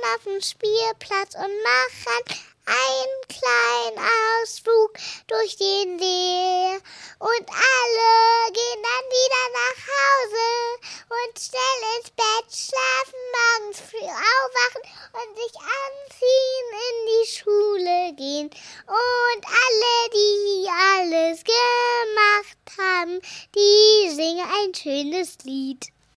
auf den Spielplatz und machen einen kleinen Ausflug durch den See. Und alle gehen dann wieder nach Hause und schnell ins Bett schlafen, morgens früh aufwachen und sich anziehen, in die Schule gehen. Und alle, die alles gemacht haben, die singen ein schönes Lied.